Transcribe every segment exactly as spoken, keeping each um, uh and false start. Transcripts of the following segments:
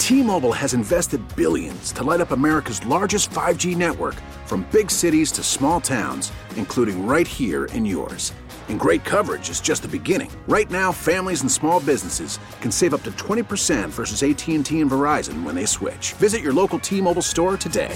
T-Mobile has invested billions to light up America's largest five G network, from big cities to small towns, including right here in yours. And great coverage is just the beginning. Right now, families and small businesses can save up to twenty percent versus A T and T and Verizon when they switch. Visit your local T-Mobile store today.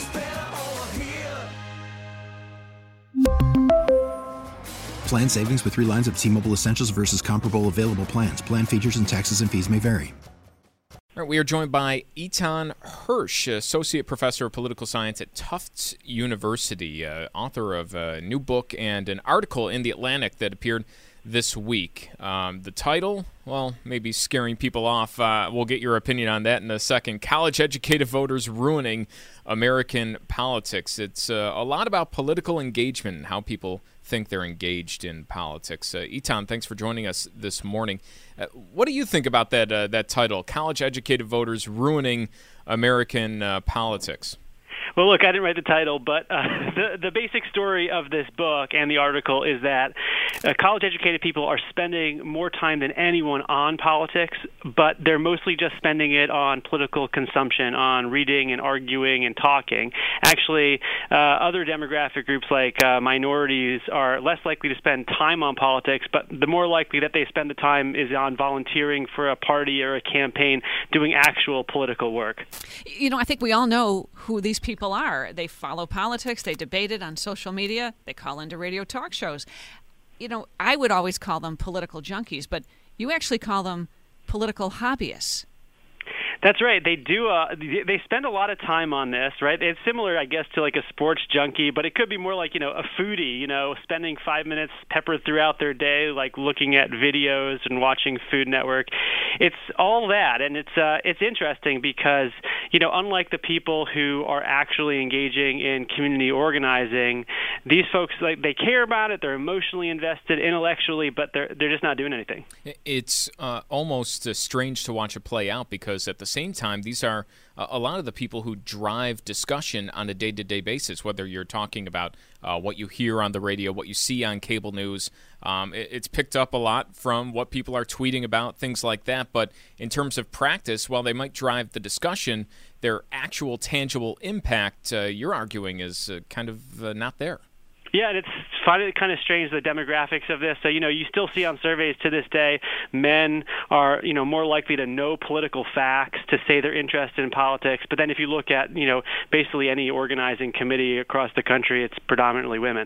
Plan savings with three lines of T-Mobile Essentials versus comparable available plans. Plan features and taxes and fees may vary. All right, we are joined by Eitan Hersh, Associate Professor of Political Science at Tufts University, uh, author of a new book and an article in The Atlantic that appeared this week. Um, the title, well, maybe scaring people off. Uh, we'll get your opinion on that in a second. College-educated voters ruining American politics. It's uh, a lot about political engagement and how people think they're engaged in politics. Uh, Eitan, thanks for joining us this morning. Uh, what do you think about that uh, that title, College-Educated Voters Ruining American uh, Politics? Well, look, I didn't write the title, but uh, the the basic story of this book and the article is that uh, college-educated people are spending more time than anyone on politics, but they're mostly just spending it on political consumption, on reading and arguing and talking. Actually, uh, other demographic groups like uh, minorities are less likely to spend time on politics, but the more likely that they spend the time is on volunteering for a party or a campaign, doing actual political work. You know, I think we all know who these people are. They follow politics, they debate it on social media, they call into radio talk shows. You know, I would always call them political junkies, but you actually call them political hobbyists. That's right. They do. Uh, they spend a lot of time on this, right? It's similar, I guess, to like a sports junkie, but it could be more like, you know, a foodie, you know, spending five minutes peppered throughout their day, like looking at videos and watching Food Network. It's all that, and it's uh, it's interesting because, you know, unlike the people who are actually engaging in community organizing, these folks, like, they care about it, they're emotionally invested, intellectually, but they're they're just not doing anything. It's uh, almost uh, strange to watch it play out because at the same time, these are uh, a lot of the people who drive discussion on a day-to-day basis, whether you're talking about uh, what you hear on the radio, what you see on cable news. Um, it, it's picked up a lot from what people are tweeting about, things like that. But in terms of practice, while they might drive the discussion, their actual tangible impact, uh, you're arguing, is uh, kind of uh, not there. Yeah, and it's find it kind of strange, the demographics of this. So, you know, you still see on surveys to this day, men are, you know, more likely to know political facts, to say they're interested in politics. But then if you look at, you know, basically any organizing committee across the country, it's predominantly women.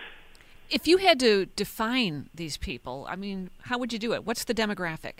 If you had to define these people, I mean, how would you do it? What's the demographic?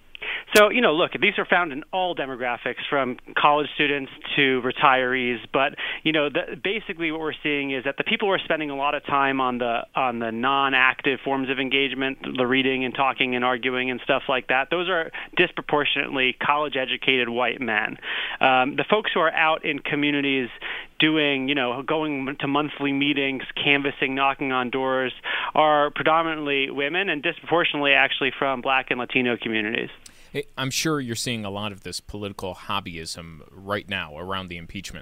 So, you know, look, these are found in all demographics, from college students to retirees. But, you know, the, basically what we're seeing is that the people who are spending a lot of time on the on the non-active forms of engagement, the reading and talking and arguing and stuff like that, those are disproportionately college-educated white men. Um, the folks who are out in communities doing, you know, going to monthly meetings, canvassing, knocking on doors, are predominantly women and disproportionately actually from Black and Latino communities. Hey, I'm sure you're seeing a lot of this political hobbyism right now around the impeachment.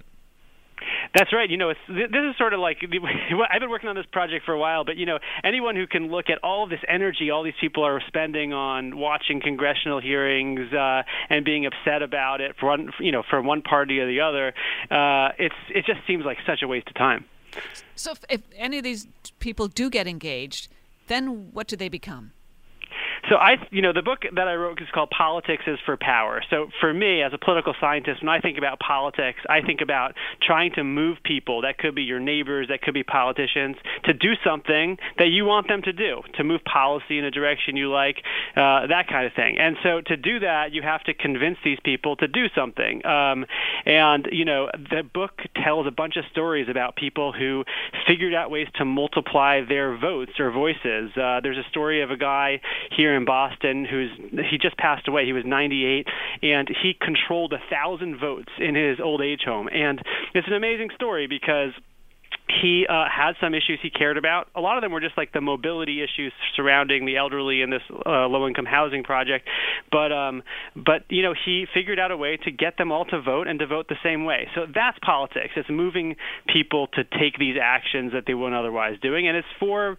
That's right. You know, it's, this is sort of like, I've been working on this project for a while, but, you know, anyone who can look at all of this energy all these people are spending on watching congressional hearings uh, and being upset about it for one, you know, from one party or the other, uh, it's it just seems like such a waste of time. So if, if any of these people do get engaged, then what do they become? So I, you know, the book that I wrote is called Politics is for Power. So for me, as a political scientist, when I think about politics, I think about trying to move people, that could be your neighbors, that could be politicians, to do something that you want them to do, to move policy in a direction you like, uh, that kind of thing. And so to do that, you have to convince these people to do something. Um, and, you know, the book tells a bunch of stories about people who figured out ways to multiply their votes or voices. Uh, there's a story of a guy here in Boston who's he just passed away. He was ninety-eight, and he controlled a thousand votes in his old age home. And it's an amazing story because he uh, had some issues he cared about. A lot of them were just like the mobility issues surrounding the elderly in this uh, low-income housing project. But, um, but you know, he figured out a way to get them all to vote and to vote the same way. So that's politics. It's moving people to take these actions that they weren't otherwise doing, and it's for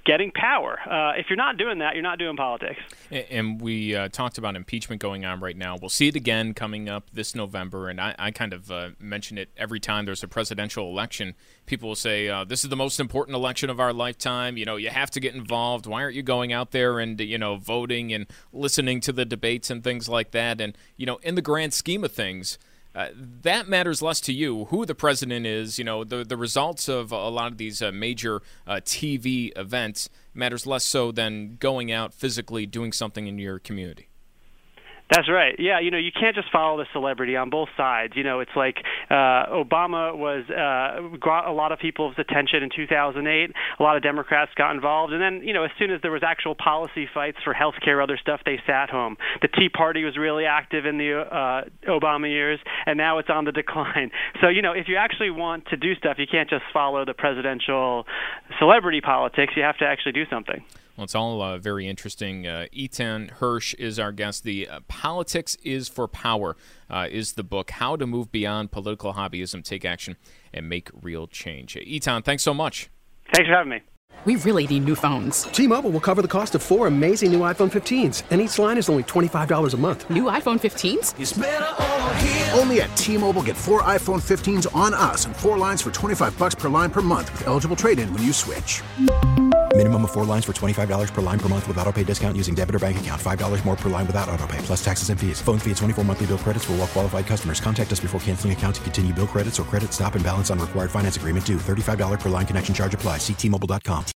getting power. Uh, if you're not doing that, you're not doing politics. And we uh, talked about impeachment going on right now. We'll see it again coming up this November, and I, I kind of uh, mention it every time there's a presidential election. People will say, uh, this is the most important election of our lifetime. You know, you have to get involved. Why aren't you going out there and, you know, voting and listening to the debates and things like that? And, you know, in the grand scheme of things, Uh, that matters less to you, who the president is. You know, the the results of a lot of these uh, major uh, T V events matters less so than going out physically doing something in your community. That's right. Yeah, you know, you can't just follow the celebrity on both sides. You know, it's like uh, Obama was uh, got a lot of people's attention in two thousand eight. A lot of Democrats got involved, and then, you know, as soon as there was actual policy fights for health care, other stuff, they sat home. The Tea Party was really active in the uh, Obama years, and now it's on the decline. So, you know, if you actually want to do stuff, you can't just follow the presidential celebrity politics. You have to actually do something. Well, it's all uh, very interesting. Uh, Eitan Hersh is our guest. The uh, Politics is for Power uh, is the book, How to Move Beyond Political Hobbyism, Take Action, and Make Real Change. Eitan, thanks so much. Thanks for having me. We really need new phones. T-Mobile will cover the cost of four amazing new iPhone fifteens, and each line is only twenty-five dollars a month. New iPhone fifteens? It's better over here. Only at T-Mobile, get four iPhone fifteens on us and four lines for twenty-five bucks per line per month with eligible trade-in when you switch. Minimum of four lines for twenty-five dollars per line per month with autopay discount using debit or bank account. five dollars more per line without autopay, plus taxes and fees. Phone fee at twenty-four monthly bill credits for well-qualified customers. Contact us before canceling account to continue bill credits or credit stop and balance on required finance agreement due. thirty-five dollars per line connection charge applies. See T Mobile dot com.